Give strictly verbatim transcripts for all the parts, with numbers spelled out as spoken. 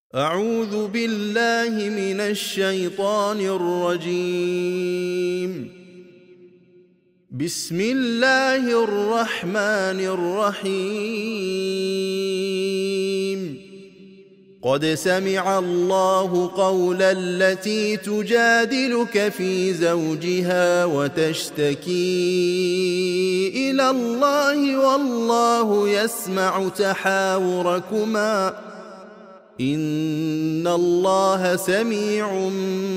أعوذ بالله من الشيطان الرجيم. بسم الله الرحمن الرحيم. قد سمع الله قول التي تجادلك في زوجها وتشتكي إلى الله والله يسمع تحاوركما إن الله سميع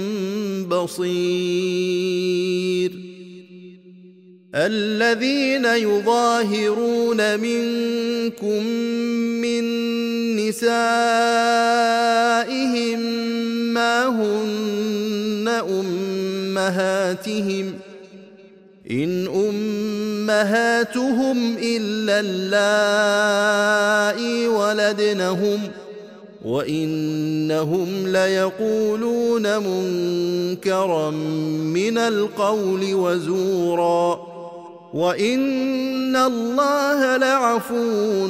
بصير. الذين يظاهرون منكم من نسائهم ما هن أمهاتهم إن أمهاتهم إلا اللائي ولدنهم وإنهم ليقولون منكرا من القول وزورا وإن الله لعفو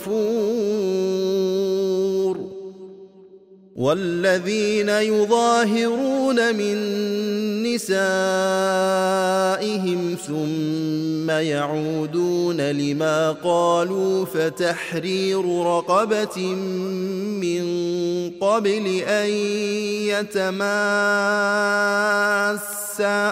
غفور. والذين يظاهرون من نسائهم ثم يعودون لما قالوا فتحرير رقبة من قبل أن يتماسا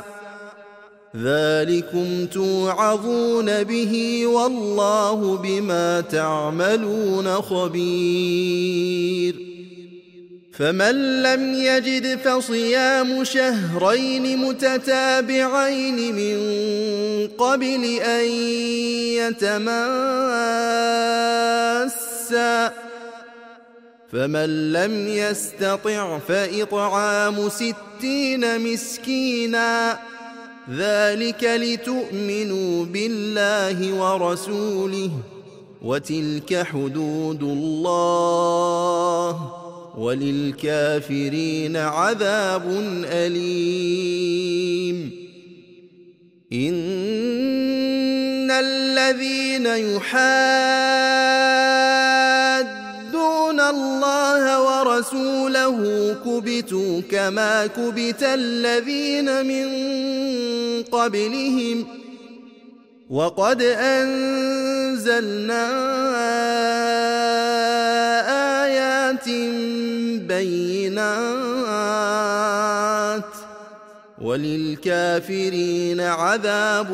ذلكم توعظون به والله بما تعملون خبير. فمن لم يجد فصيام شهرين متتابعين من قبل أن يتماسا فمن لم يستطع فإطعام ستين مسكينا ذلك لتؤمنوا بالله ورسوله وتلك حدود الله وللكافرين عذاب أليم. إن الذين يحادون الله ورسوله كبتوا كما كبت الذين من قبلهم وقد أنزلنا آيات بينات وللكافرين عذاب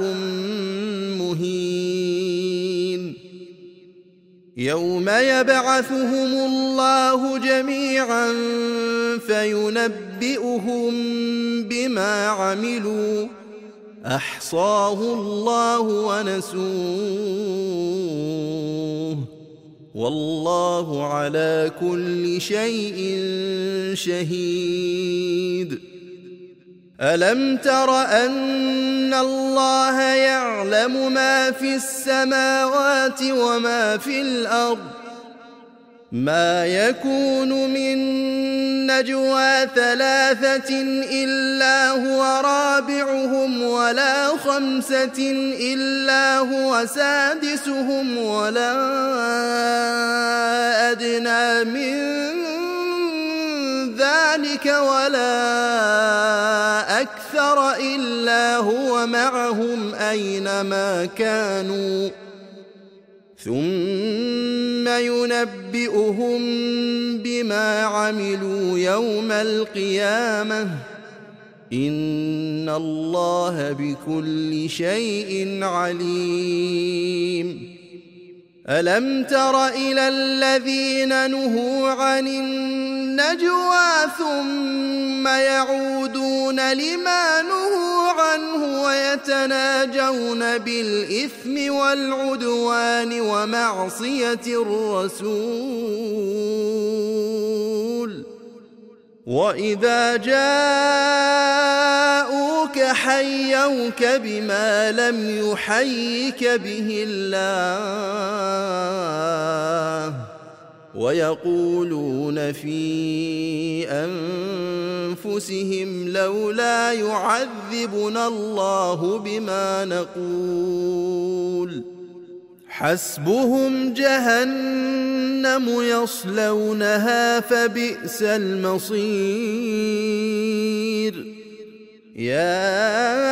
مهين. يوم يبعثهم الله جميعا فينبئهم بما عملوا أحصاه الله ونسوه والله على كل شيء شهيد. ألم تر أن الله يعلم ما في السماوات وما في الأرض ما يكون من نجوى ثلاثة إلا هو رابعهم ولا خمسة إلا هو سادسهم ولا أدنى من ذلك ولا أكثر إلا هو معهم أينما كانوا ثم ينبئهم بما عملوا يوم القيامة إن الله بكل شيء عليم. ألم تر إلى الذين نهوا عن النجوى ثم يعودون لما نهوا عنه ويتناجون بالإثم والعدوان ومعصية الرسول وإذا جاءوك حيوك بما لم يحيك به الله ويقولون في أنفسهم لولا يعذبنا الله بما نقول حسبهم جهنم يصلونها فبئس المصير يا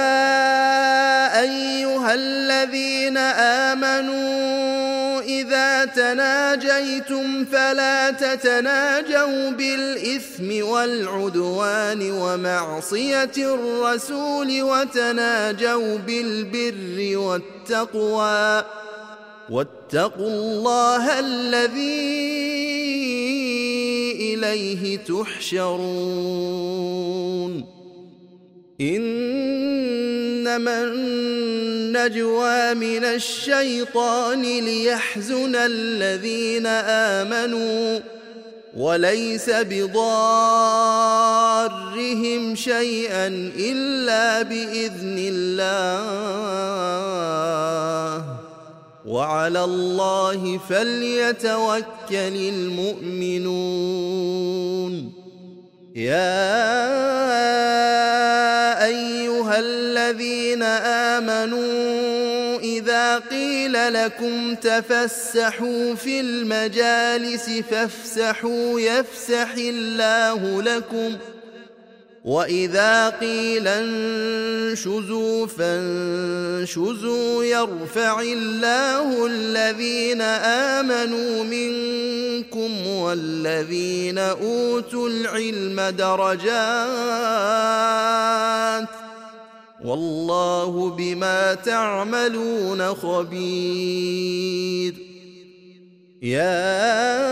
أيها الذين آمنوا إذا تناجيتم فلا تتناجوا بالإثم والعدوان ومعصية الرسول وتناجوا بالبر والتقوى واتقوا الله الذي إليه تحشرون إنما النجوى من الشيطان ليحزن الذين آمنوا وليس بضارهم شيئا إلا بإذن الله وعلى الله فليتوكل المؤمنون يا أيها الذين آمنوا إذا قيل لكم تفسحوا في المجالس فافسحوا يفسح الله لكم وإذا قيل انشزوا فانشزوا يرفع الله الذين آمنوا منكم والذين أوتوا العلم درجات والله بما تعملون خبير يا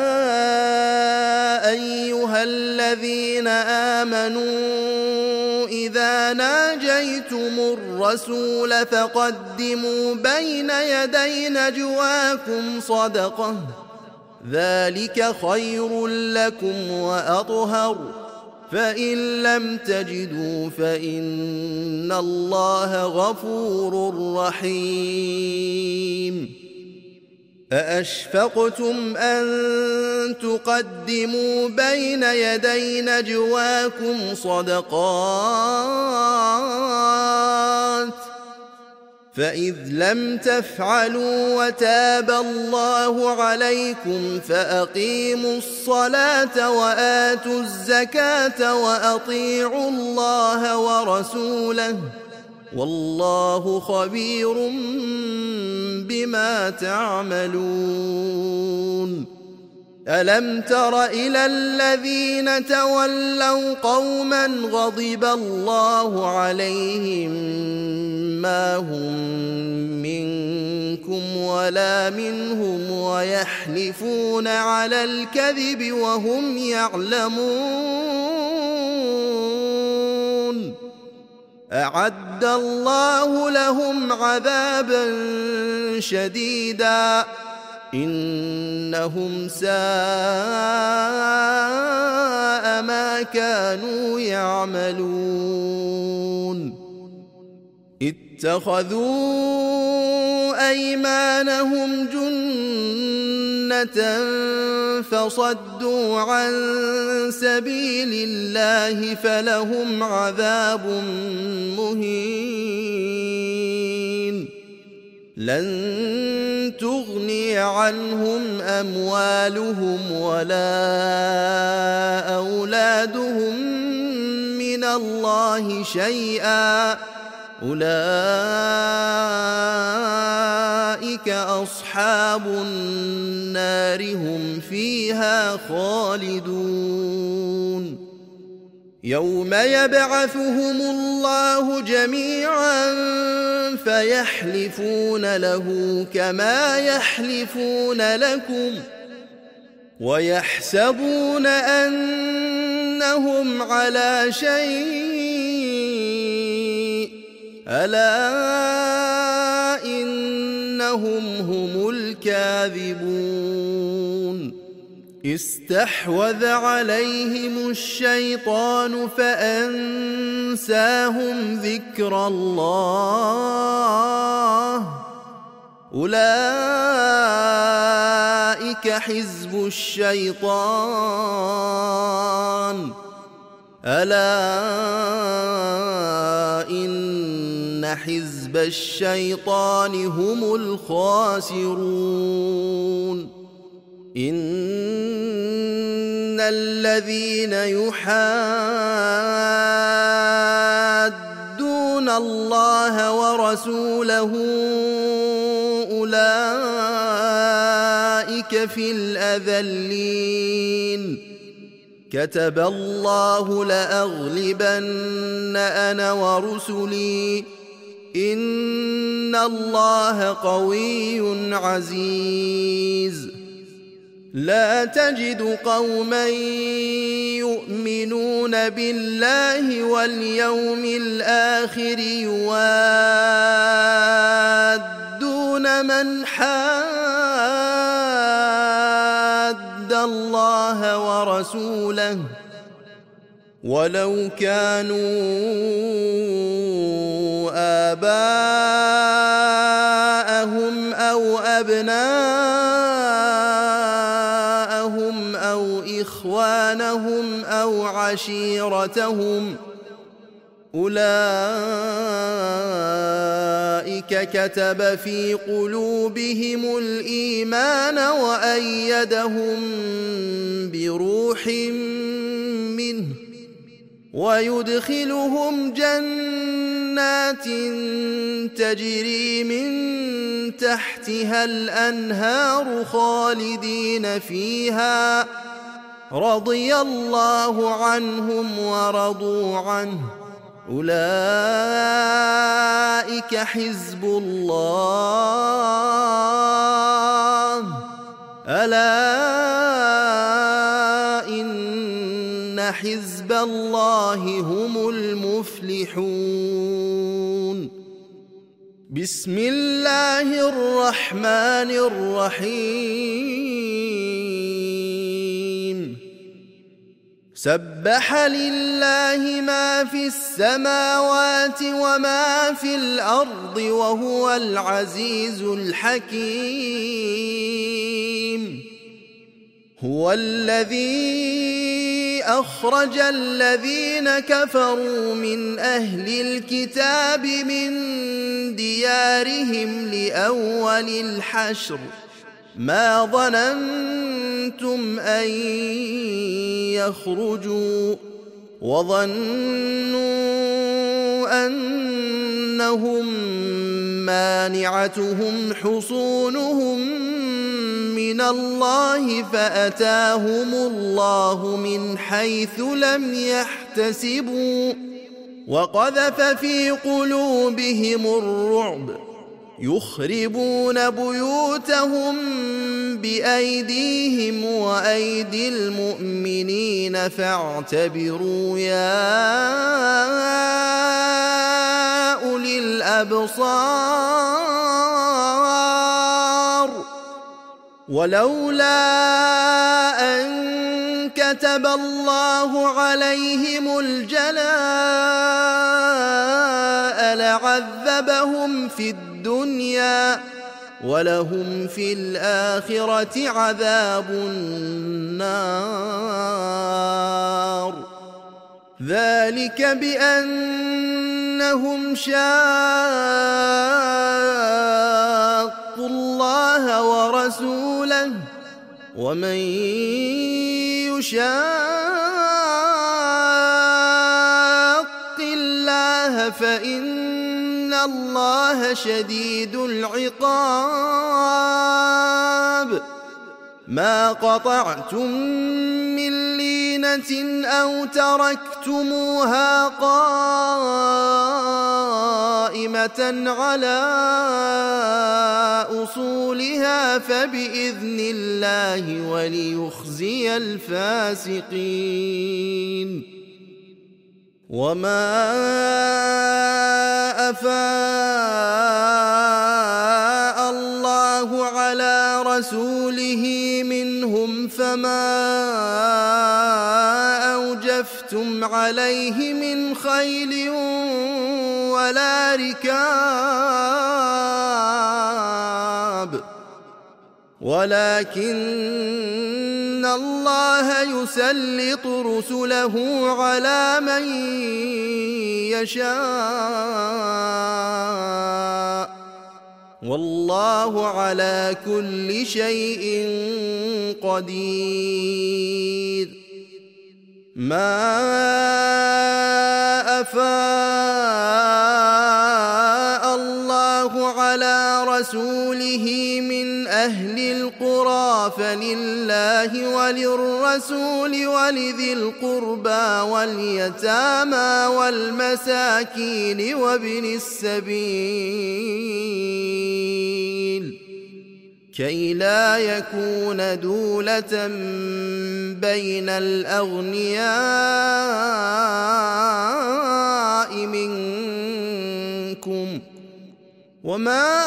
أيها الذين آمنوا إذا ناجيتم الرسول فقدموا بين يدي نجواكم صدقة ذلك خير لكم وأطهر فإن لم تجدوا فإن الله غفور رحيم أأشفقتم أن تقدموا بين يدي نجواكم صدقات فإذ لم تفعلوا وتاب الله عليكم فأقيموا الصلاة وآتوا الزكاة وأطيعوا الله ورسوله والله خبير بما تعملون ألم تر إلى الذين تولوا قوما غضب الله عليهم ما هم منكم ولا منهم ويحلفون على الكذب وهم يعلمون أعد الله لهم عذابا شديدا إنهم ساء ما كانوا يعملون اتخذوا أيمانهم جنة فصدوا عن سبيل الله فلهم عذاب مهين لن تغني عنهم أموالهم ولا أولادهم من الله شيئا أولئك أصحاب النار هم فيها خالدون يوم يبعثهم الله جميعا فيحلفون له كما يحلفون لكم ويحسبون أنهم على شيء ألا إنهم هم الكاذبون استحوذ عليهم الشيطان فأنساهم ذكر الله أولئك حزب الشيطان ألا إن حزب الشيطان هم الخاسرون إن الذين يحادون الله ورسوله أولئك في الأذلين كتب الله لأغلبن أنا ورسلي إن الله قوي عزيز لا تجد قوما يؤمنون بالله واليوم الآخر يوادون من حاد الله ورسوله ولو كانوا آباءهم أو أبناءهم أو إخوانهم أو عشيرتهم أولئك كتب في قلوبهم الإيمان وأيدهم بروح منه ويدخلهم جنات تجري من تحتها الأنهار خالدين فيها رضي الله عنهم ورضوا عنه أولئك حزب الله ألا إن حزب الله هم المفلحون بسم الله الرحمن الرحيم سبح لله ما في السماوات وما في الأرض وهو العزيز الحكيم هو الذي أخرج الذين كفروا من أهل الكتاب من ديارهم لأول الحشر ما ظننتم أن يخرجوا وظنوا أنهم مانعتهم حصونهم من الله فأتاهم الله من حيث لم يحتسبوا وقذف في قلوبهم الرعب يخربون بيوتهم بأيديهم وأيدي المؤمنين فاعتبروا يا أولي الأبصار ولولا أن كتب الله عليهم الجلاء لعذبهم في الدنيا ولهم في الآخرة عذاب النار ذلك بأنهم شاقوا الله ورسوله ومن يشاق الله فإن الله شديد العقاب ما قطعتم من لينة أو تركتموها قائمة على أصولها فبإذن الله وليخزي الفاسقين وما أفاء الله على رسوله منهم فما أوجفتم عليه من خيل ولا ركاب ولكن الله يسلط رسله على من يشاء والله على كل شيء قدير. ما أفاء الله على رسوله من أهل القرى فلله وللرسول ولذي القربى واليتامى والمساكين وابن السبيل كي لا يكون دولة بين الأغنياء منكم. وما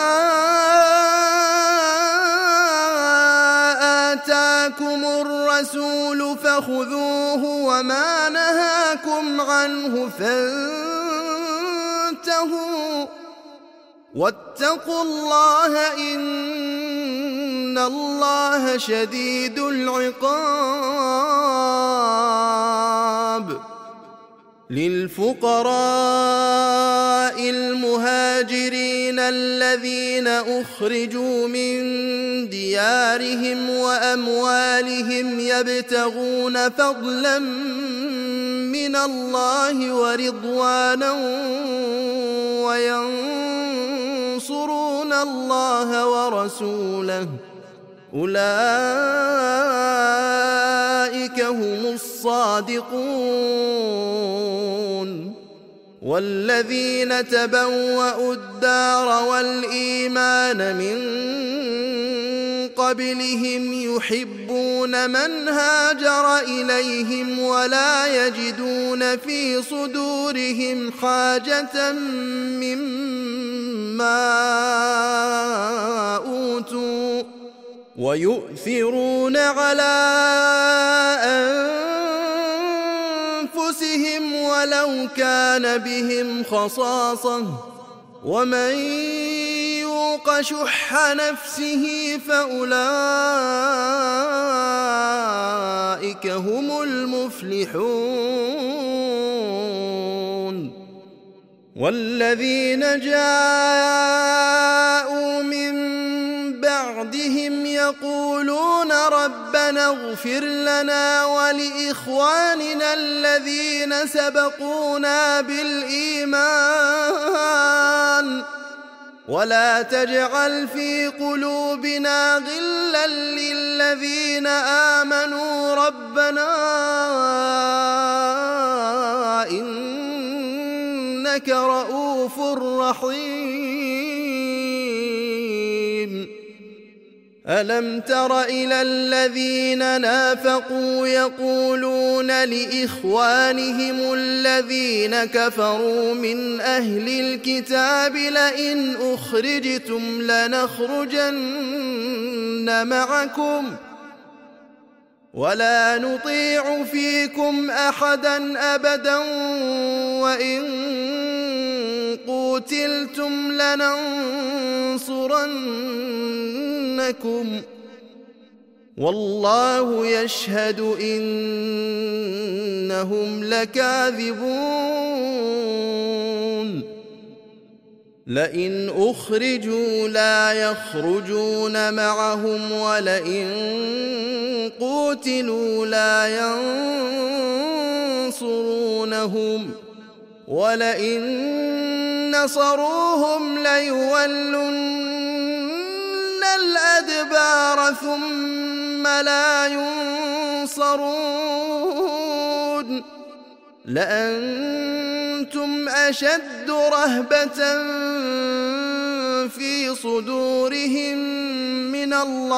آتاكم الرسول فخذوه وما نهاكم عنه فانتهوا واتقوا الله إن الله شديد العقاب. للفقراء المهاجرين الذين أخرجوا من ديارهم وأموالهم يبتغون فضلا من الله ورضوانا وينصرون الله ورسوله أولئك هم الصادقون. والذين تبوأوا الدار والإيمان من قبلهم يحبون من هاجر إليهم ولا يجدون في صدورهم حاجة مما أوتوا ويؤثرون على أنفسهم ولو كان بهم خصاصة ومن يوق شح نفسه فأولئك هم المفلحون. والذين جاءوا من بعدهم يقولون ربنا اغفر لنا ولإخواننا الذين سبقونا بالإيمان ولا تجعل في قلوبنا غلا للذين آمنوا ربنا إنك رؤوف رحيم. ألم تر إلى الذين نافقوا يقولون لإخوانهم الذين كفروا من أهل الكتاب لئن أخرجتم لنخرجن معكم ولا نطيع فيكم أحدا أبدا وإن قوتلتم لننصرنكم والله يشهد إنهم لكاذبون. لئن أخرجوا لا يخرجون معهم ولئن قوتلوا لا ينصرونهم ولئن نصروهم ليولن الأدبار ثم لا ينصرون لأنتم أشد رهبة في صدورهم من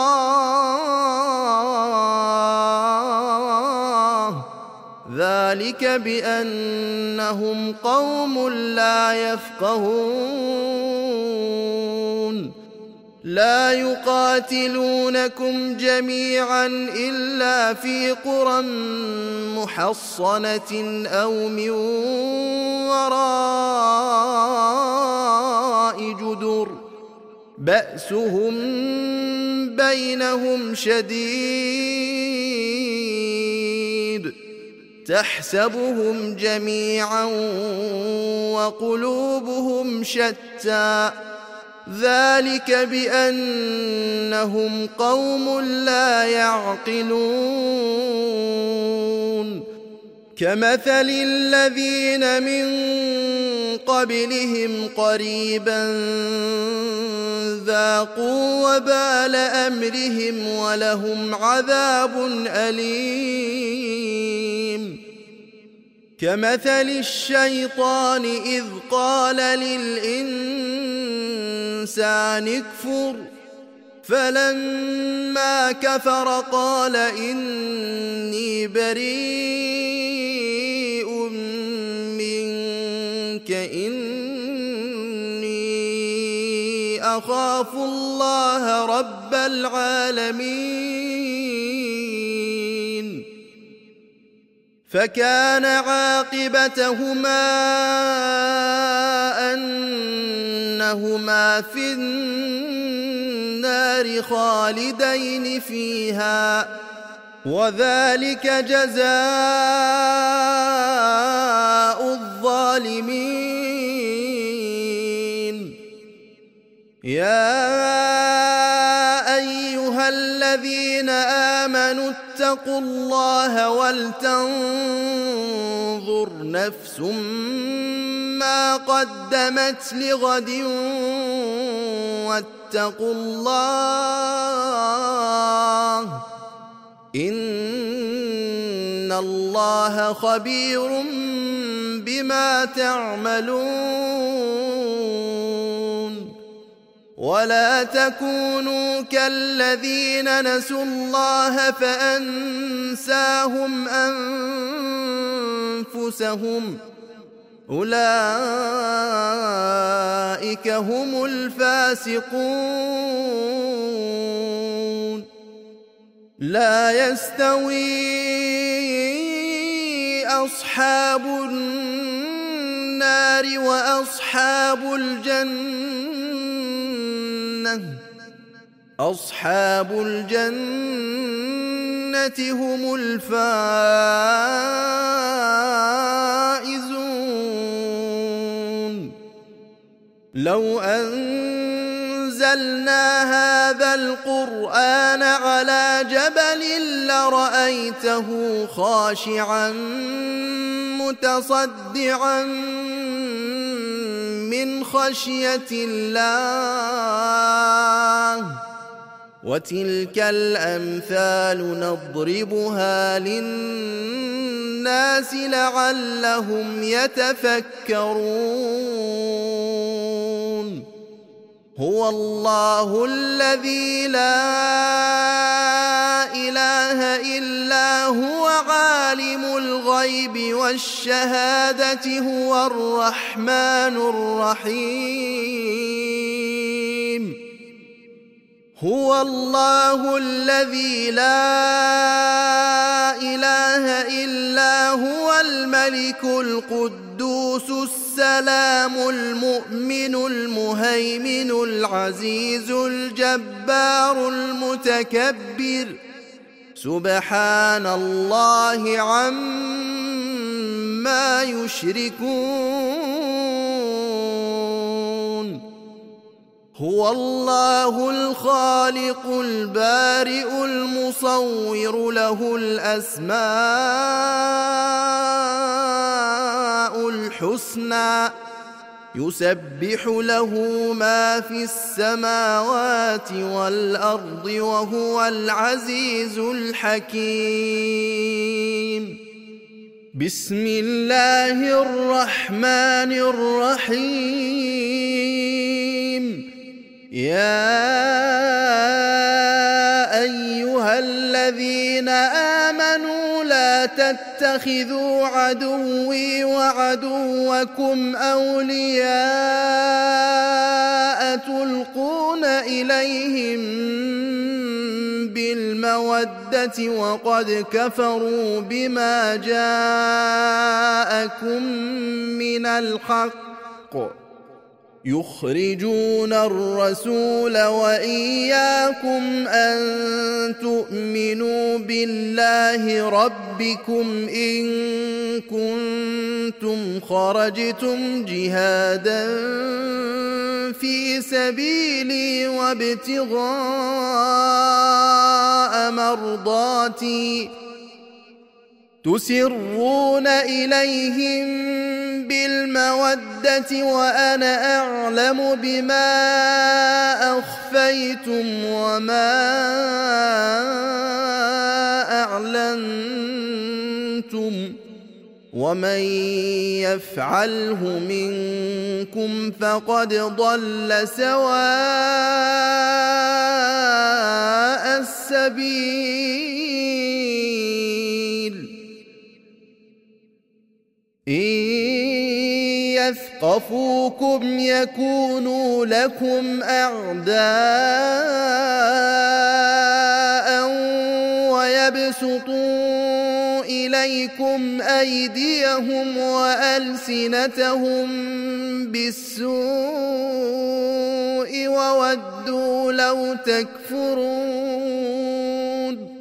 الله ذلك بأنهم قوم لا يفقهون. لا يقاتلونكم جميعا إلا في قرى محصنة أو من وراء جدر بأسهم بينهم شديد تحسبهم جميعا وقلوبهم شتى ذلك بأنهم قوم لا يعقلون كمثل الذين من قبلهم قريبا ذاقوا وبال أمرهم ولهم عذاب أليم كمثل الشيطان إذ قال للإنسان اكفر فلما كفر قال إني بريء منك إني أخاف الله رب العالمين فكان عاقبتهما أنهما في النار خالدين فيها وذلك جزاء الظالمين يا أيها الذين آمنوا اتقوا الله ولتنظر نفس ما قدمت لغد واتقوا الله إن الله خبير بما تعملون ولا تكونوا كالذين نسوا الله فأنساهم أنفسهم أولئك هم الفاسقون لا يستوي أصحاب النار وأصحاب الجنة أصحاب الجنة هم الفائزون لو أنزلنا هذا القرآن على جبل لرأيته خاشعا متصدعا من خشية الله وتلك الأمثال نضربها للناس لعلهم يتفكرون هو الله الذي لا إله إلا هو عالم الغيب والشهادة هو الرحمن الرحيم هو الله الذي لا إله إلا هو الملك القدوس السلام المؤمن المهيمن العزيز الجبار المتكبر سبحان الله عما يشركون هو الله الخالق البارئ المصور له الأسماء الحسنى يسبح له ما في السماوات والأرض وهو العزيز الحكيم بسم الله الرحمن الرحيم يا أيها الذين آمنوا لا تتخذوا عدوي وعدوكم أولياء تلقون إليهم بالمودة وقد كفروا بما جاءكم من الحق يخرجون الرسول وإياكم أن تؤمنوا بالله ربكم إن كنتم خرجتم جهادا في سبيلي وابتغاء مرضاتي تسرون إليهم بالمودة وأنا أعلم بما أخفيتم وما أعلنتم ومن يفعله منكم فقد ضل سواء السبيل إن يثقفوكم يكونوا لكم أعداء ويبسطوا إليكم أيديهم وألسنتهم بالسوء وودوا لو تكفرون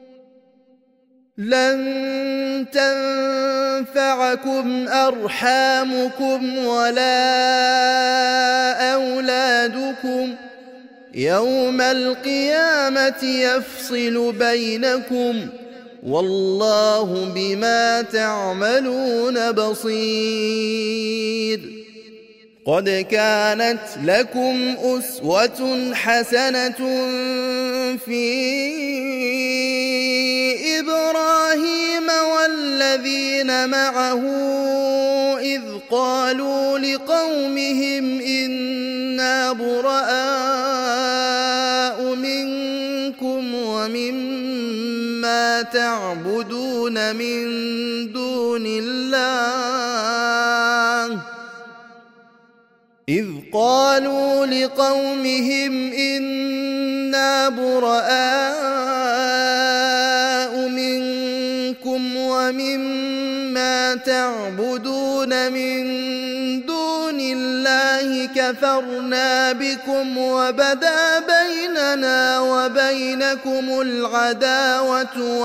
لن تنفعكم أرحامكم ولا أولادكم يوم القيامة يفصل بينكم والله بما تعملون بصير قد كانت لكم أسوة حسنة في إبراهيم والذين معه إذ قالوا لقومهم إنا براء منكم ومما تعبدون من دون الله إذ قالوا لقومهم إنا براء منكم ومما تعبدون من دون الله كفرنا بكم وبدا بيننا وبينكم العداوة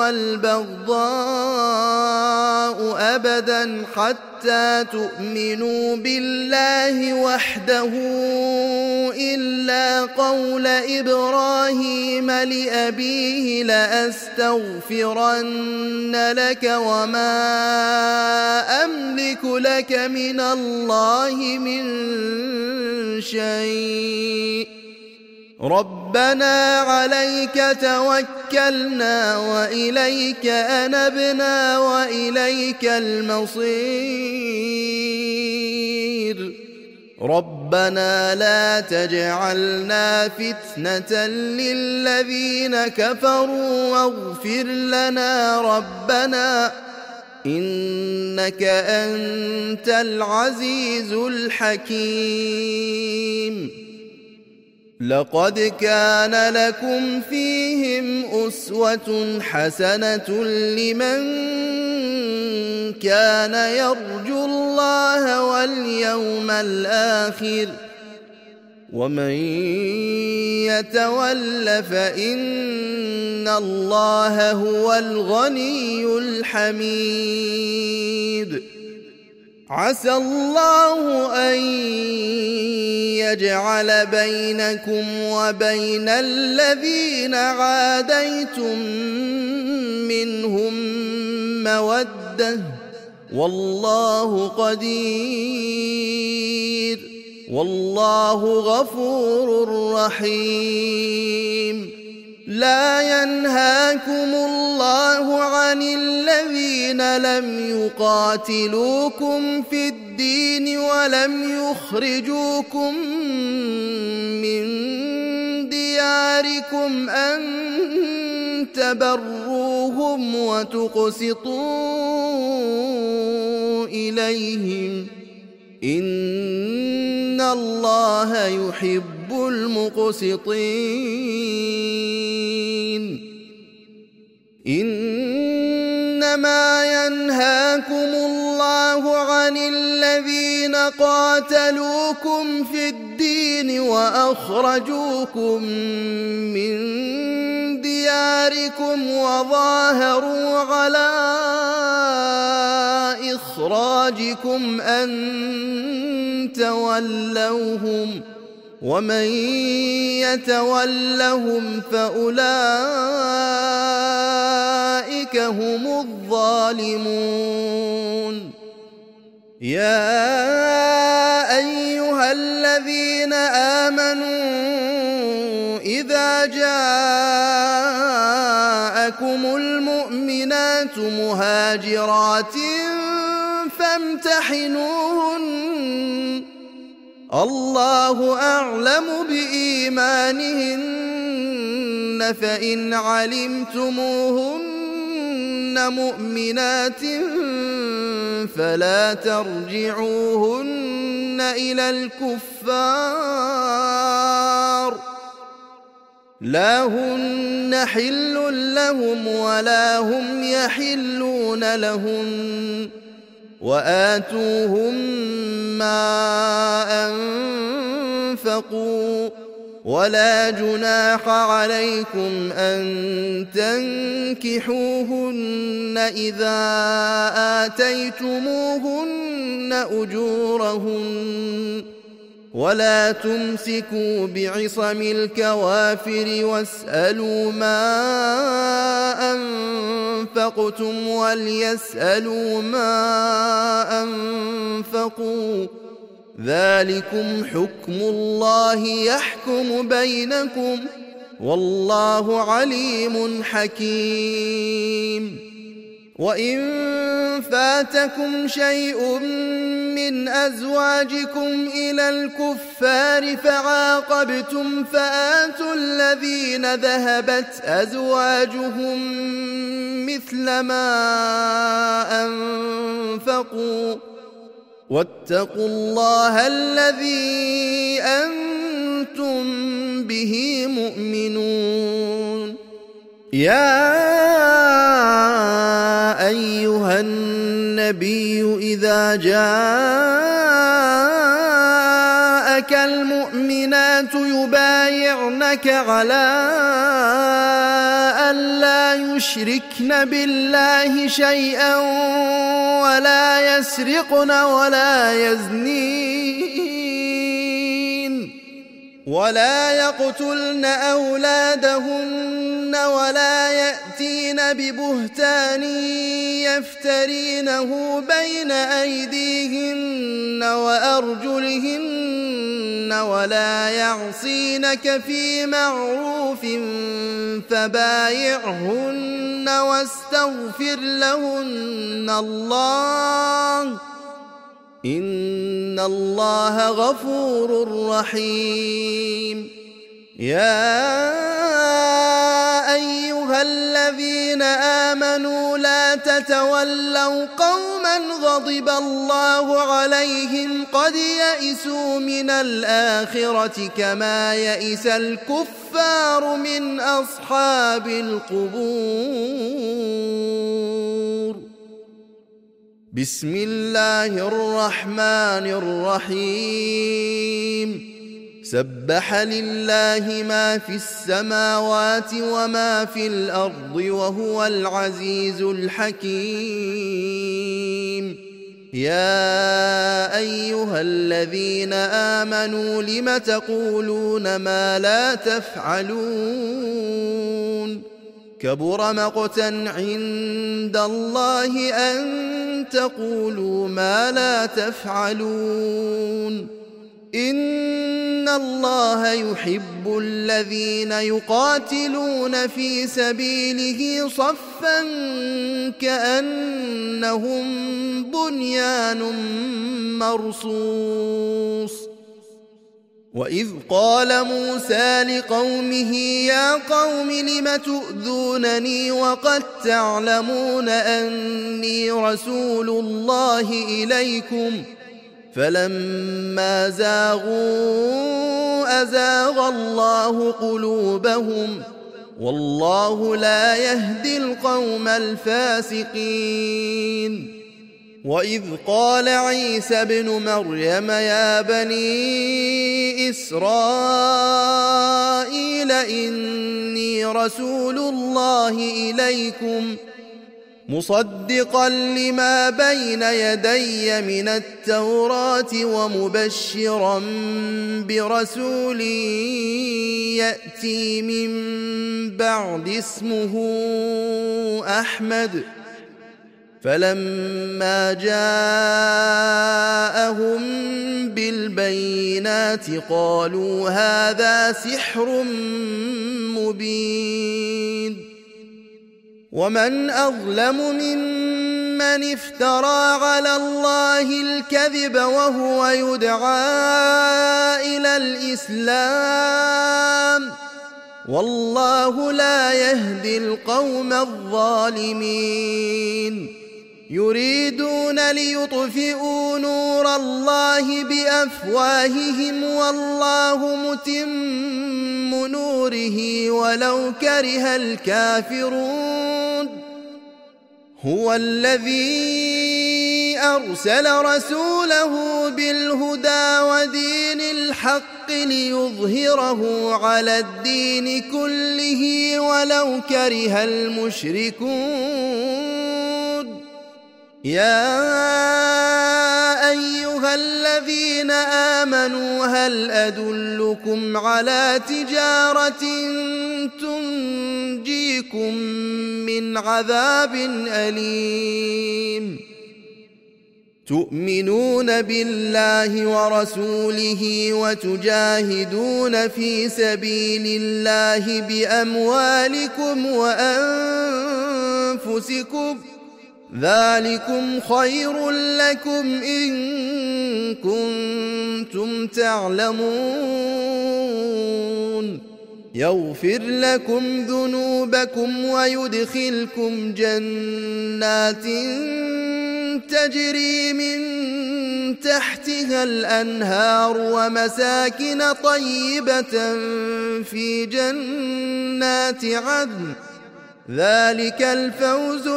والبغضاء أبدا حتى تؤمنوا بالله وحده إلا قول إبراهيم لأبيه لأستغفرن لك وما أملك لك من الله من شيء ربنا عليك توكلنا وإليك أنبنا وإليك المصير ربنا لا تجعلنا فتنة للذين كفروا واغفر لنا ربنا إنك أنت العزيز الحكيم لقد كان لكم فيهم أسوة حسنة لمن كان يرجو الله واليوم الآخر ومن يتول فإن الله هو الغني الحميد عسى الله أن يجعل بينكم وبين الذين عاديتم منهم مودة والله قدير والله غفور رحيم لا ينهاكم الله عن الذين لم يقاتلوكم في الدين ولم يخرجوكم من دياركم أن تبروهم وتقسطوا إليهم إن الله يحب المقسطين إنما إنما ينهاكم الله عن الذين قاتلوكم في الدين وأخرجوكم من دياركم وظاهروا على إخراجكم أن تولوهم ومن يتولهم فأولئك هم الظالمون. يا أيها الذين آمنوا إذا جاءكم المؤمنات مهاجرات فامتحنوهن الله أعلم بإيمانهن فإن علمتموهن مؤمنات فلا ترجعوهن إلى الكفار لا هن حل لهم ولا هم يحلون لهن وآتوهم ما أنفقوا ولا جناح عليكم أن تنكحوهن إذا آتيتموهن أجورهن ولا تمسكوا بعصم الكوافر واسألوا ما أنفقتم وليسألوا ما أنفقوا ذلكم حكم الله يحكم بينكم والله عليم حكيم. وإن فاتكم شيء من أزواجكم إلى الكفار فعاقبتم فآتوا الذين ذهبت أزواجهم مثل ما أنفقوا واتقوا الله الذي أنتم به مؤمنون. يا أيها النبي إذا جاءك المؤمنات يبايعنك على أن لا يشركن بالله شيئا ولا يسرقن ولا يزنين ولا يقتلن أولادهن ولا يأتين ببهتان يفترينه بين أيديهن وأرجلهن ولا يعصينك في معروف فبايعهن واستغفر لهن الله إن الله غفور رحيم. يا أيها الذين آمنوا لا تتولوا قوما غضب الله عليهم قد يئسوا من الآخرة كما يئس الكفار من أصحاب القبور. بسم الله الرحمن الرحيم. سبح لله ما في السماوات وما في الأرض وهو العزيز الحكيم. يا أيها الذين آمنوا لم تقولون ما لا تفعلون كبر مقتا عند الله أن تقولوا ما لا تفعلون إن الله يحب الذين يقاتلون في سبيله صفا كأنهم بنيان مرصوص. وإذ قال موسى لقومه يا قوم لم تؤذونني وقد تعلمون أني رسول الله إليكم فلما زاغوا أزاغ الله قلوبهم والله لا يهدي القوم الفاسقين. وإذ قال عيسى ابن مريم يا بني إسرائيل إني رسول الله إليكم مصدقا لما بين يدي من التوراة ومبشرا برسول يأتي من بعد اسمه أحمد. فلما جاءهم بالبينات قالوا هذا سحر مبين. ومن أظلم ممن افترى على الله الكذب وهو يدعى إلى الإسلام والله لا يهدي القوم الظالمين. يريدون ليطفئوا نور الله بأفواههم والله متم نوره ولو كره الكافرون. هو الذي أرسل رسوله بالهدى ودين الحق ليظهره على الدين كله ولو كره المشركون. يا أيها الذين آمنوا هل أدلكم على تجارة تنجيكم من عذاب أليم؟ تؤمنون بالله ورسوله وتجاهدون في سبيل الله بأموالكم وأنفسكم ذلكم خير لكم إن كنتم تعلمون. يغفر لكم ذنوبكم ويدخلكم جنات تجري من تحتها الأنهار ومساكن طيبة في جنات عدن ذلك الفوز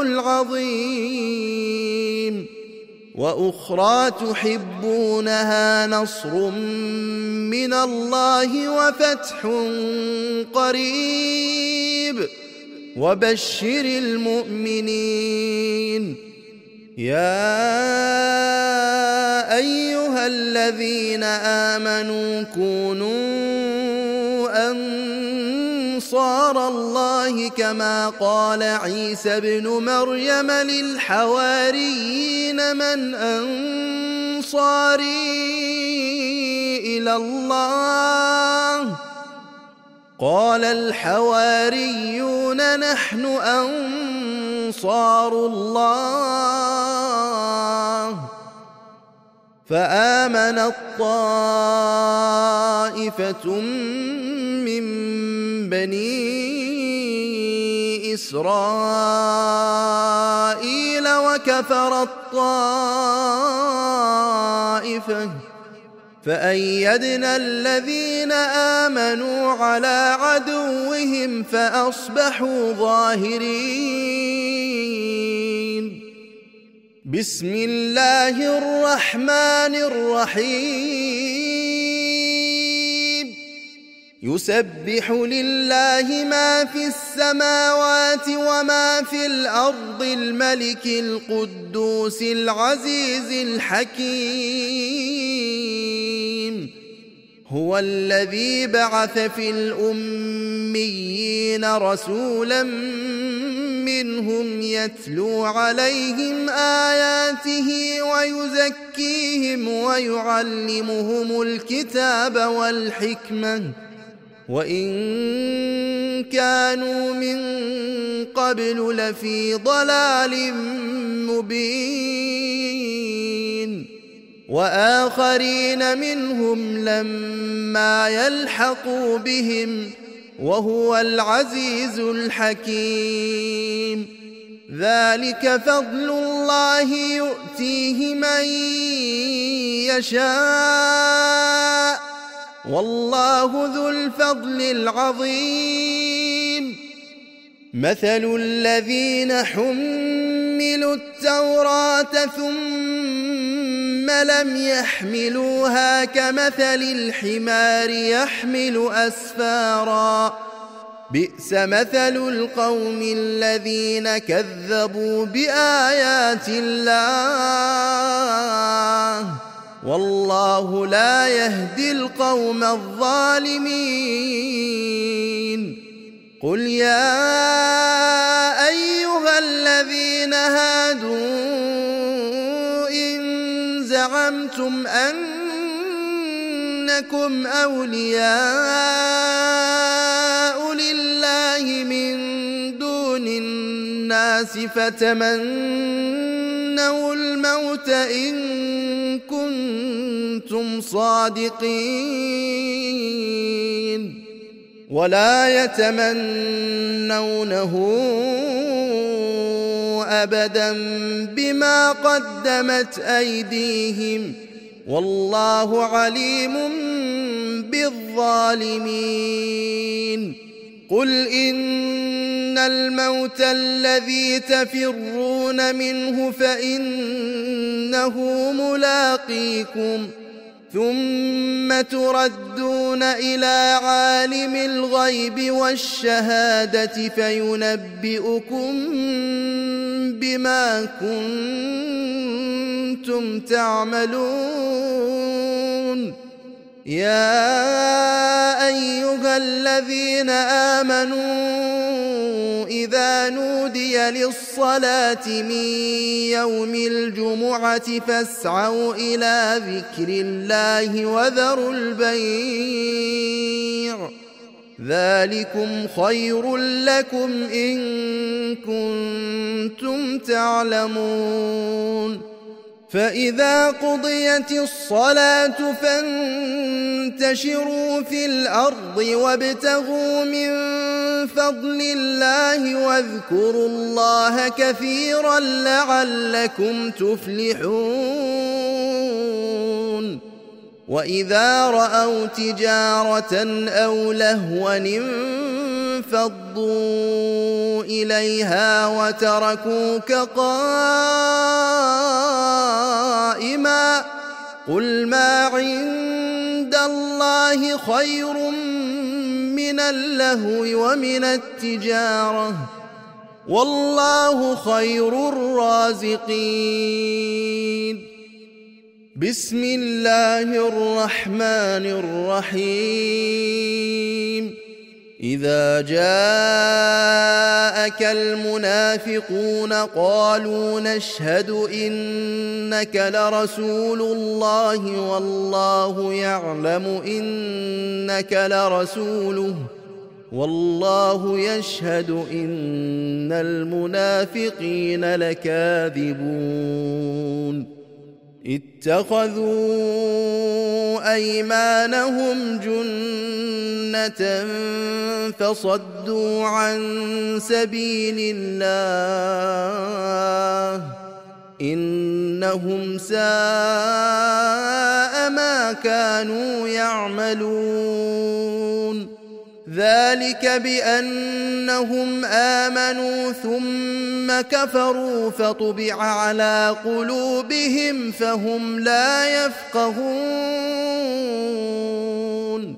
العظيم. وأخرى تحبونها نصر من الله وفتح قريب وبشر المؤمنين. يا أيها الذين آمنوا كونوا أنصار الله كما قال عيسى ابن مريم للحواريين من أنصاري إلى الله قال الحواريون نحن أنصار الله. فآمنت طائفة من بني إسرائيل وكفرت طائفة فأيدنا الذين آمنوا على عدوهم فأصبحوا ظاهرين. بسم الله الرحمن الرحيم. يسبح لله ما في السماوات وما في الأرض الملك القدوس العزيز الحكيم. هو الذي بعث في الأميين رسولا منهم يتلو عليهم آياته ويزكيهم ويعلمهم الكتاب والحكمة وإن كانوا من قبل لفي ضلال مبين. وآخرين منهم لما يلحقوا بهم وهو العزيز الحكيم. ذلك فضل الله يؤتيه من يشاء والله ذو الفضل العظيم. مثل الذين حملوا التوراة ثم لم يحملوها كمثل الحمار يحمل أسفارا بئس مثل القوم الذين كذبوا بآيات الله والله لا يهدي القوم الظالمين. قل يا أيها الذين هادوا إن زعمتم أنكم أولياء لله من دون الناس فتمنوا الموت إن كنتم صادقين ولا يتمنونه أبدا بما قدمت أيديهم والله عليم بالظالمين. قل إن الموت الذي تفرون منه فإنه ملاقيكم ثم تردون إلى عالم الغيب والشهادة فينبئكم بما كنتم تعملون. يا أيها الذين آمنوا إذا نودي للصلاة من يوم الجمعة فاسعوا إلى ذكر الله وذروا البيع ذلكم خير لكم إن كنتم تعلمون. فإذا قضيت الصلاة فانتشروا في الأرض وابتغوا من فضل الله واذكروا الله كثيرا لعلكم تفلحون. وإذا رأوا تجارة أو لهوا انفضوا إليها وتركوك قائما قل ما عند الله خير من اللهو ومن التجارة والله خير الرازقين. بسم الله الرحمن الرحيم. إذا جاءك المنافقون قالوا نشهد إنك لرسول الله والله يعلم إنك لرسوله والله يشهد إن المنافقين لكاذبون. اتخذوا أيمانهم جنة فصدوا عن سبيل الله إنهم ساء ما كانوا يعملون. ذلك بأنهم آمنوا ثم كفروا فطبع على قلوبهم فهم لا يفقهون.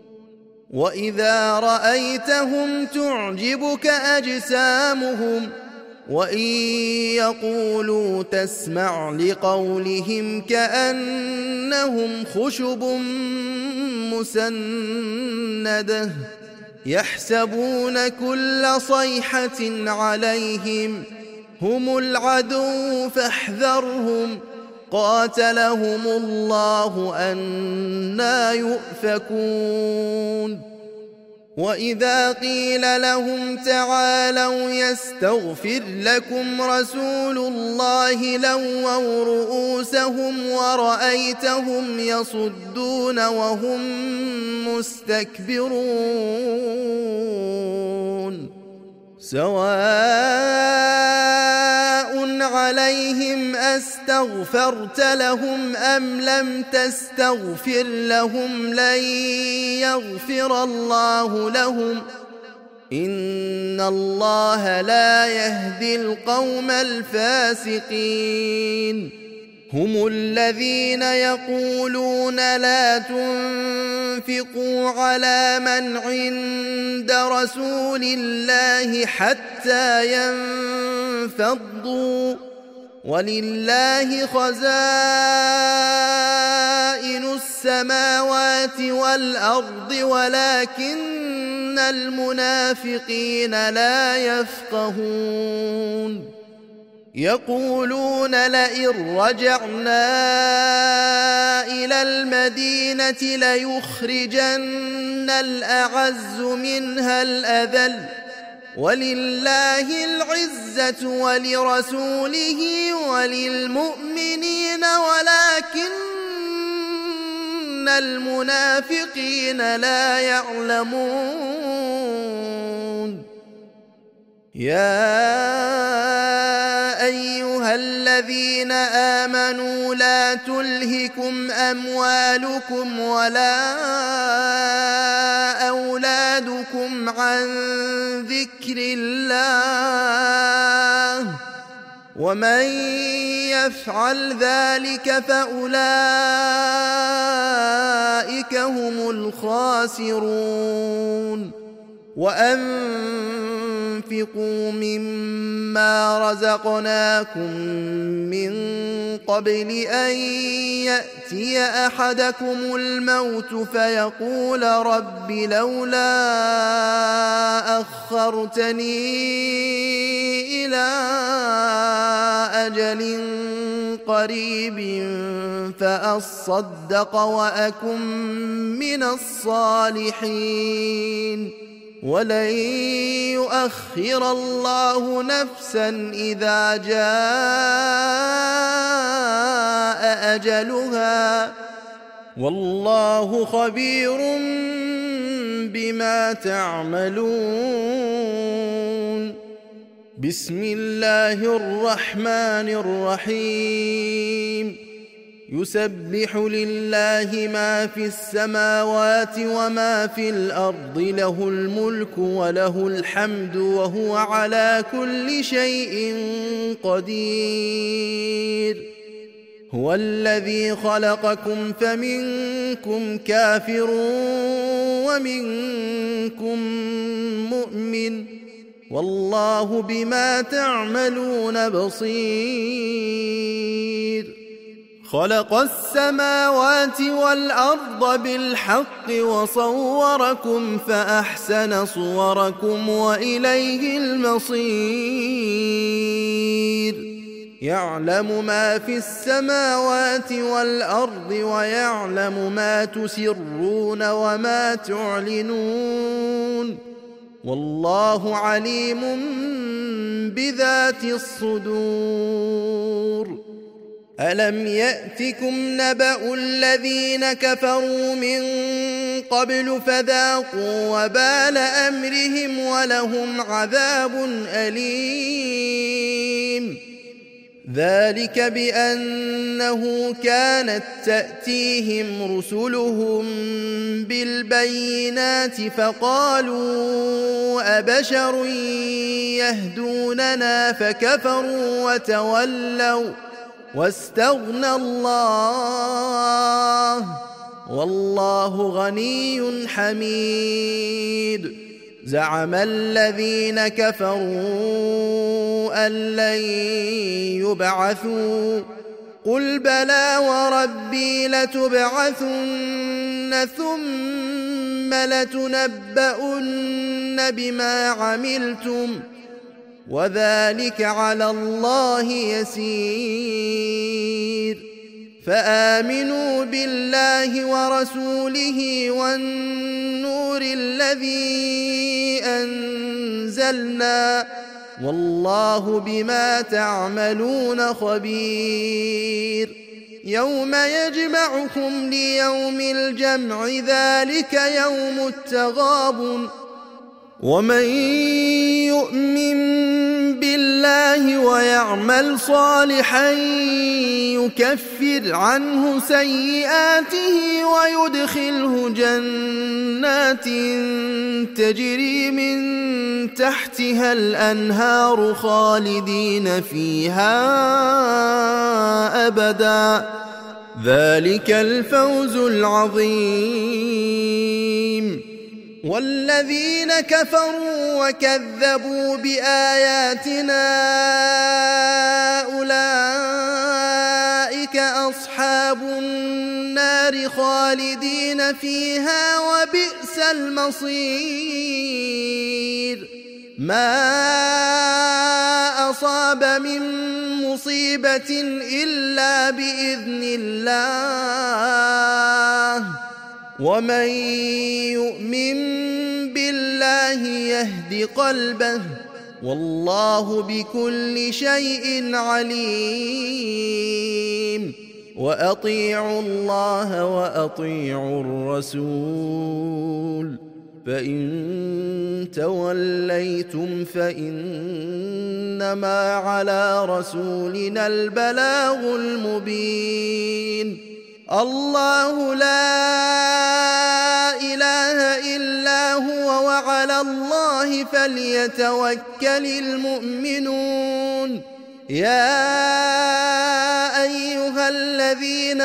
وإذا رأيتهم تعجبك أجسامهم وإن يقولوا تسمع لقولهم كأنهم خشب مسندة يحسبون كل صيحة عليهم هم العدو فاحذرهم قاتلهم الله أنى يؤفكون. وإذا قيل لهم تعالوا يستغفر لكم رسول الله لووا رؤوسهم ورأيتهم يصدون وهم مستكبرون. سواء عليهم أستغفرت لهم أم لم تستغفر لهم لن يغفر الله لهم إن الله لا يهدي القوم الفاسقين هم الذين يقولون لا تنفقوا على من عند رسول الله حتى ينفضوا ولله خزائن السماوات والأرض ولكن المنافقين لا يفقهون يقولون لئن رجعنا إلى المدينة ليخرجن الأعز منها الأذل ولله العزة ولرسوله وللمؤمنين ولكن المنافقين لا يعلمون يا أيها الذين آمنوا لا تلهكم أموالكم ولا أولادكم عن ذكر الله ومن يفعل ذلك فأولئك هم الخاسرون وأنفقوا مما رزقناكم من قبل أن يأتي أحدكم الموت فيقول رب لولا أخرتني إلى أجل قريب فأصدق وأكن من الصالحين ولن يؤخر الله نفسا إذا جاء أجلها والله خبير بما تعملون بسم الله الرحمن الرحيم يسبح لله ما في السماوات وما في الأرض له الملك وله الحمد وهو على كل شيء قدير هو الذي خلقكم فمنكم كافر ومنكم مؤمن والله بما تعملون بصير خلق السماوات والأرض بالحق وصوركم فأحسن صوركم وإليه المصير يعلم ما في السماوات والأرض ويعلم ما تسرون وما تعلنون والله عليم بذات الصدور ألم يأتكم نبأ الذين كفروا من قبل فذاقوا وبال أمرهم ولهم عذاب أليم ذلك بأنه كانت تأتيهم رسلهم بالبينات فقالوا أبشر يهدوننا فكفروا وتولوا واستغنى الله والله غني حميد زعم الذين كفروا أن لن يبعثوا قل بلى وربي لتبعثن ثم لتنبؤن بما عملتم وذلك على الله يسير فآمنوا بالله ورسوله والنور الذي أنزلنا والله بما تعملون خبير يوم يجمعكم ليوم الجمع ذلك يوم التغابن ومن يؤمن بالله ويعمل صالحا يكفر عنه سيئاته ويدخله جنات تجري من تحتها الأنهار خالدين فيها أبدا، ذلك الفوز العظيم. والذين كفروا وكذبوا بآياتنا أولئك أصحاب النار خالدين فيها وبئس المصير. ما أصاب من مصيبة إلا بإذن الله، ومن يؤمن بالله يهد قلبه، والله بكل شيء عليم. وأطيعوا الله وأطيعوا الرسول، فإن توليتم فإنما على رسولنا البلاغ المبين. الله لا إله إلا هو وعلى الله فليتوكل المؤمنون. يا أيها الذين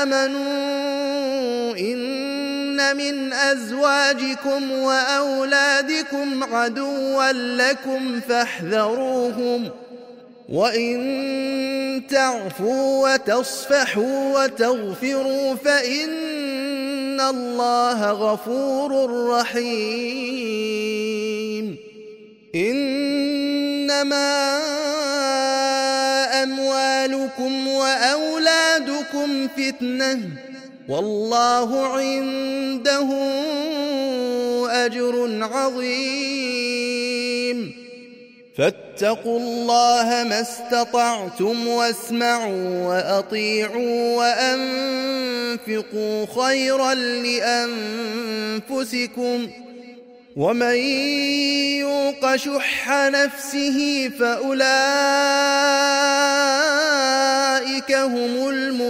آمنوا إن من أزواجكم وأولادكم عدوا لكم فاحذروهم، وإن تعفوا وتصفحوا وتغفروا فإن الله غفور رحيم. إنما أموالكم وأولادكم فتنة، والله عنده أجر عظيم. فاتقوا الله ما استطعتم واسمعوا وأطيعوا وأنفقوا خيرا لأنفسكم، ومن يوق شح نفسه فأولئك هم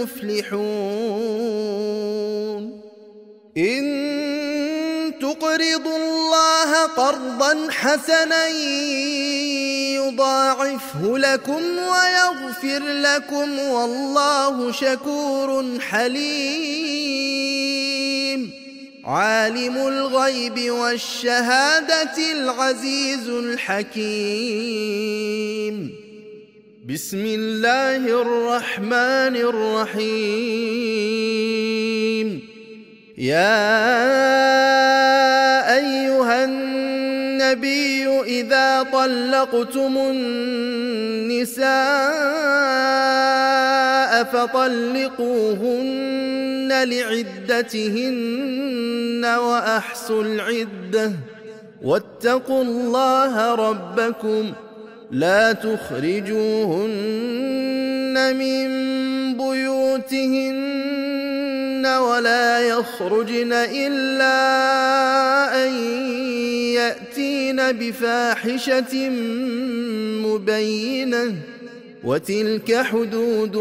المفلحون. إن تقرضوا الله قرضا حسنا يضاعفه لكم ويغفر لكم، والله شكور حليم. عالم الغيب والشهادة العزيز الحكيم. بسم الله الرحمن الرحيم. يا أيها النبي إذا طلقتم النساء فطلقوهن لعدتهن وأحصوا العدة، واتقوا الله ربكم لا تخرجوهن من بيوتهن ولا يخرجن إلا أن يأتين بفاحشة مبينة، وتلك حدود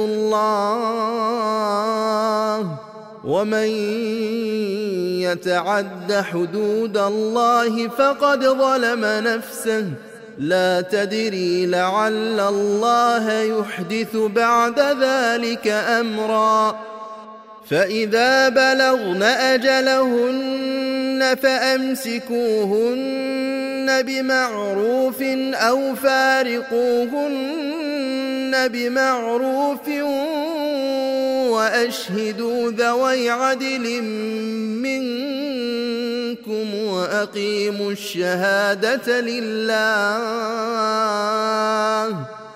الله، ومن يتعد حدود الله فقد ظلم نفسه، لا تدري لعل الله يحدث بعد ذلك أمرا. فإذا بلغن أجلهن فأمسكوهن بمعروف أو فارقوهن بمعروف وأشهدوا ذوي عدل منكم وأقيموا الشهادة لله،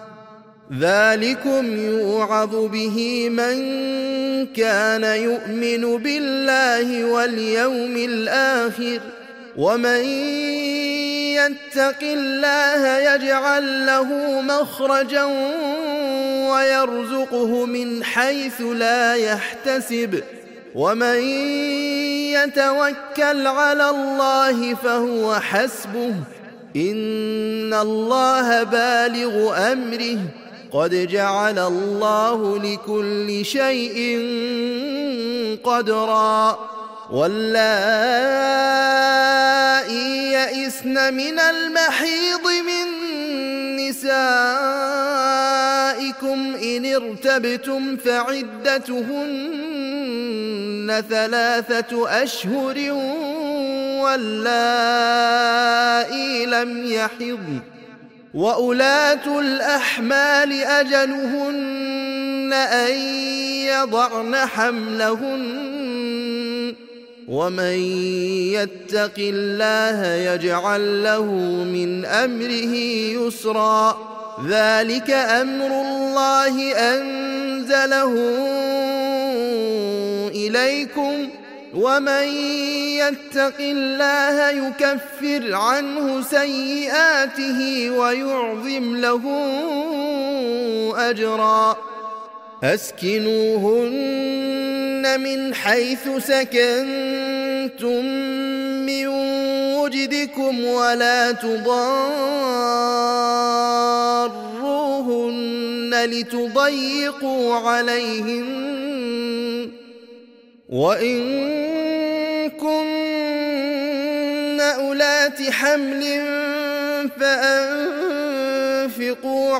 ذلكم يوعظ به من كان يؤمن بالله واليوم الآخر، ومن يتق الله يجعل له مخرجا ويرزقه من حيث لا يحتسب، ومن يتوكل على الله فهو حسبه، إن الله بالغ أمره قد جعل الله لكل شيء قدرا واللائي يئسن من المحيض من نسائكم إن ارتبتم فعدتهن ثلاثة أشهر واللائي لم يحضن وأولاة الأحمال أجلهن أن يضعن حملهن ومن يتق الله يجعل له من أمره يسرا ذلك أمر الله أنزله إليكم ومن يتق الله يكفر عنه سيئاته ويعظم له أجرا أسكنوهن من حيث سكنتم من وجدكم ولا تضاروهن لتضيقوا عليهن وإن كن أولات حمل فأنفقوا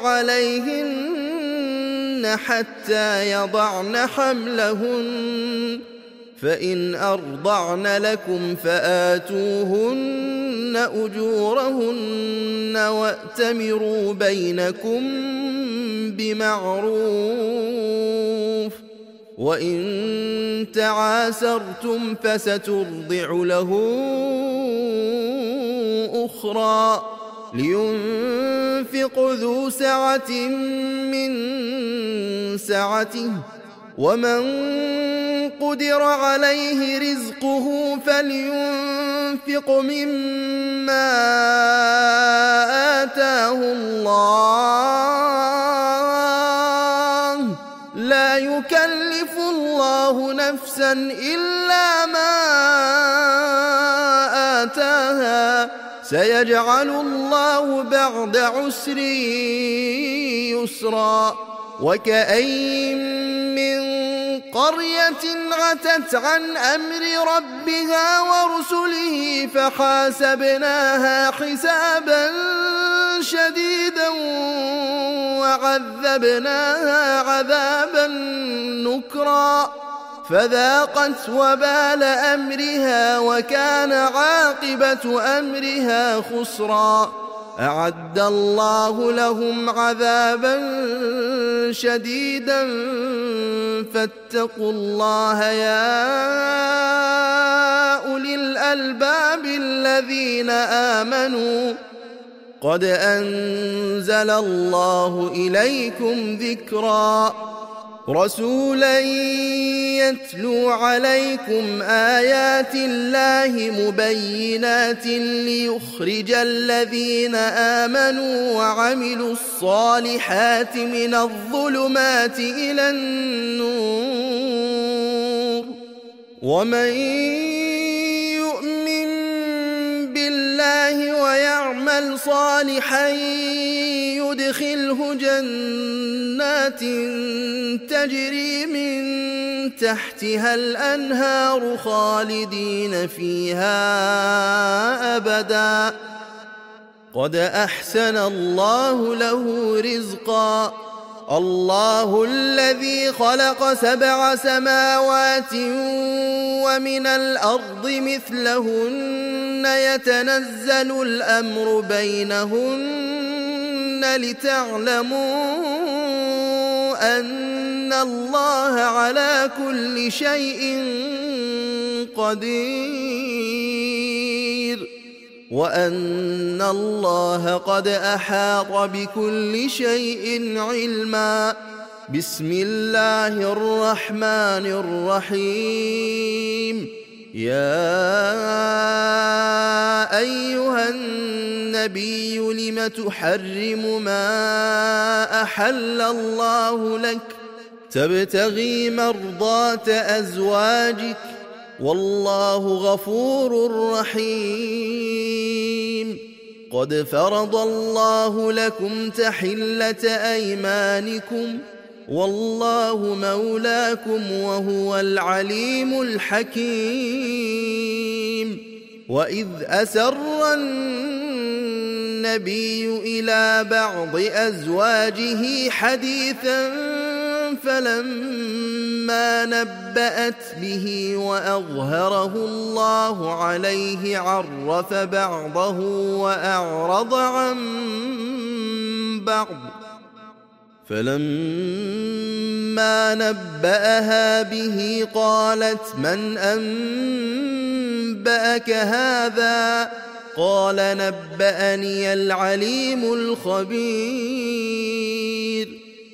عليهن حتى يضعن حملهن فإن أرضعن لكم فآتوهن أجورهن وأتمروا بينكم بمعروف وإن تعاسرتم فسترضع له أخرى لينفق ذو سعة من سعته ومن قدر عليه رزقه فلينفق مما آتاه الله لا يكلف الله نفسا إلا ما آتاها سيجعل الله بعد عسر يسرا وكأين من قرية عتت عن أمر ربها ورسله فحاسبناها حسابا شديدا وعذبناها عذابا نكرا فذاقت وبال أمرها وكان عاقبة أمرها خسرا أعد الله لهم عذابا شديدا فاتقوا الله يا أولي الألباب الذين آمنوا قد أنزل الله إليكم ذكرا رسولا يتلو عليكم آيات الله مبينات ليخرج الذين آمنوا وعملوا الصالحات من الظلمات إلى النور ومن يؤمن بالله ويعمل صالحا يدخله جنات تجري من تحتها الأنهار خالدين فيها أبدا قد أحسن الله له رزقا الله الذي خلق سبع سماوات ومن الأرض مثلهن يتنزل الأمر بينهن لتعلموا أن الله على كل شيء قدير وأن الله قد أحاط بكل شيء علما بسم الله الرحمن الرحيم يا أيها النبي لم تحرم ما أحل الله لك تبتغي مرضات أزواجك والله غفور رحيم قد فرض الله لكم تحلة أيمانكم والله مولاكم وهو العليم الحكيم وإذ أسر النبي إلى بعض أزواجه حديثا فلما نبأت به وأظهره الله عليه عرف بعضه وأعرض عن بعض فلما نبأها به قالت من أنبأك هذا قال نبأني العليم الخبير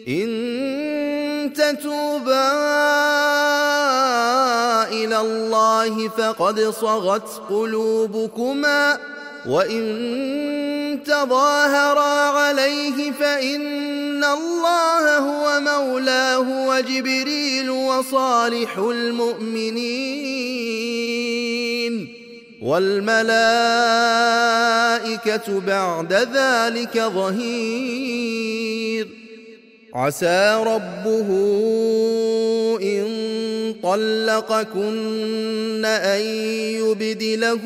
إن تتوبا إلى الله فقد صغت قلوبكما وإن تظاهرا عليه فإن الله هو مولاه وجبريل وصالح المؤمنين والملائكة بعد ذلك ظهير عسى ربه إن طلقكن أن يبدله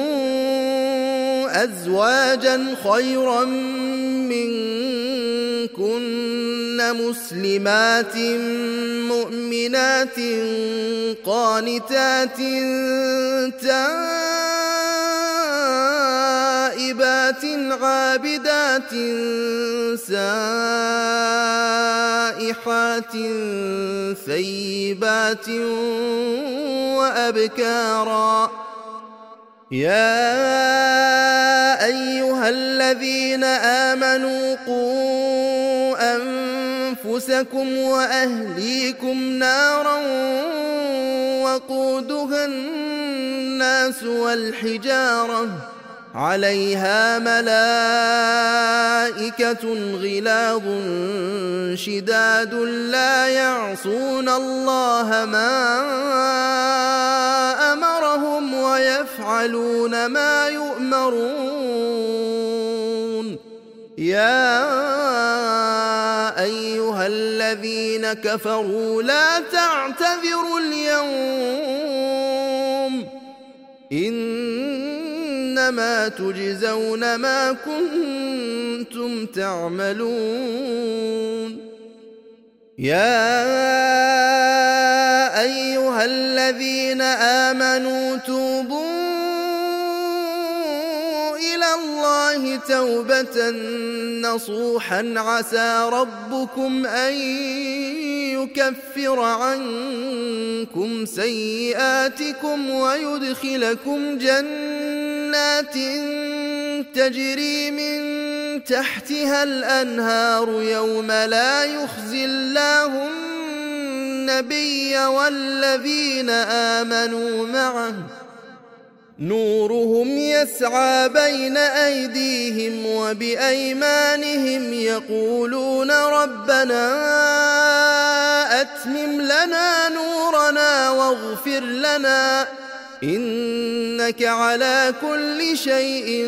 أزواجا خيرا منكن مسلمات مؤمنات قانتات تائبات عابدات سائحات ثيبات وأبكارا يا أيها الذين آمنوا قوا أنفسكم وأهليكم نارا وقودها الناس والحجارة عليها ملائكة غلاظ شداد لا يعصون الله ما أمرهم ويفعلون ما يؤمرون يا أيها الذين كفروا لا تعتذروا اليوم إنما تجزون ما كنتم تعملون يا أيها الذين آمنوا توبوا إلى الله توبة نصوحا عسى ربكم أن يكفر عنكم سيئاتكم ويدخلكم جنات تجري من تحتها الأنهار يوم لا يخزي الله النبي والذين آمنوا معه نورهم يسعى بين أيديهم وبأيمانهم يقولون ربنا أتمم لنا نورنا واغفر لنا إنك على كل شيء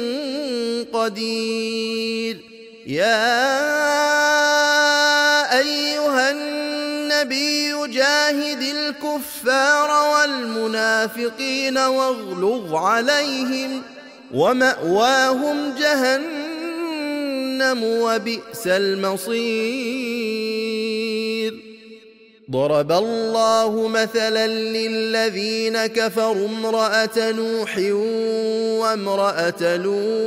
قدير يا أيها النبي جاهد الكفار والمنافقين واغلظ عليهم ومأواهم جهنم وبئس المصير ضرب الله مثلا للذين كفروا امرأة نوح وامرأة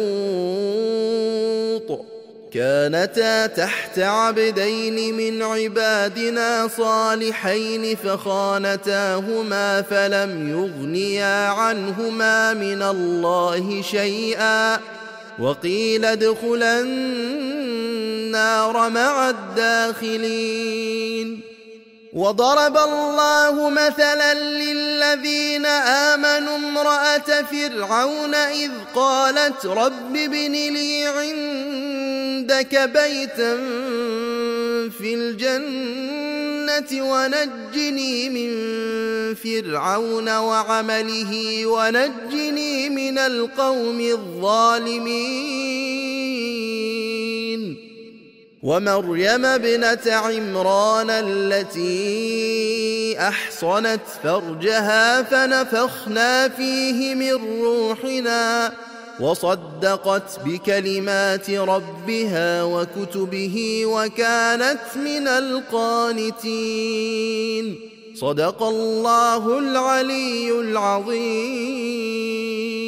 لوط كانتا تحت عبدين من عبادنا صالحين فخانتاهما فلم يغنيا عنهما من الله شيئا وقيل ادخلا النار مع الداخلين وضرب الله مثلا للذين آمنوا امرأة فرعون إذ قالت رب ابن لي عندك بيتا في الجنة ونجني من فرعون وعمله ونجني من القوم الظالمين ومريم ابنة عمران التي أحصنت فرجها فنفخنا فيه من روحنا وصدقت بكلمات ربها وكتبه وكانت من القانتين. صدق الله العلي العظيم.